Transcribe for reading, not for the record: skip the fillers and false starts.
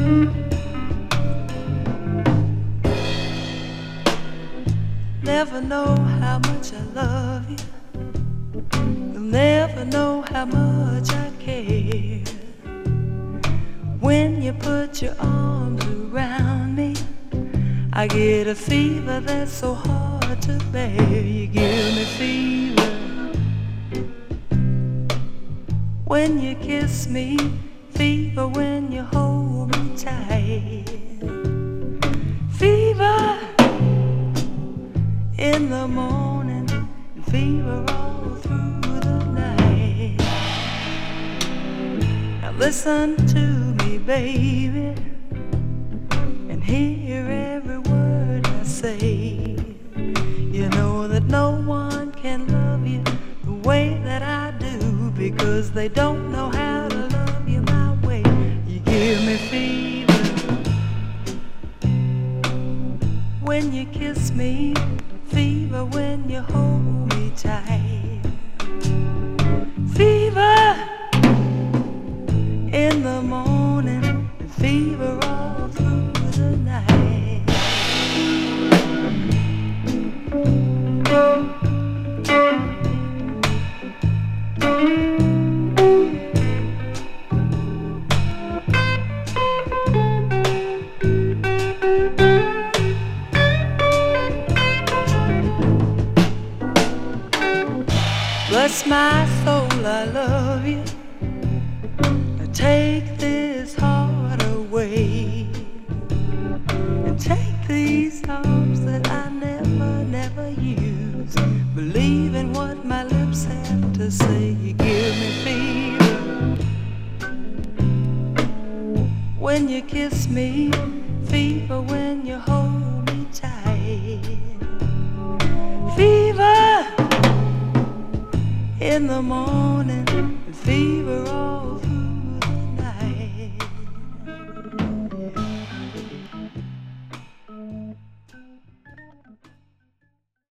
Never know how much I love you. You'll never know how much I care. When you put your arms around me, I get a fever that's so hard to bear. You give me fever when you kiss me, fever when you hold me tight, fever in the morning, fever all through the night. Now listen to me, baby, and hear every word I say. You know that no one can love you the way that I do, because they don't know how to love you my way. You give me fever when you kiss me, fever when you hold me tight, fever in the morning, and fever all through the night. Bless my soul, I love you. Now take this heart away, and take these arms that I never use. Believe in what my lips have to say. You give me fever when you kiss me, fever when you hold me tight, fever in the morning, and fever all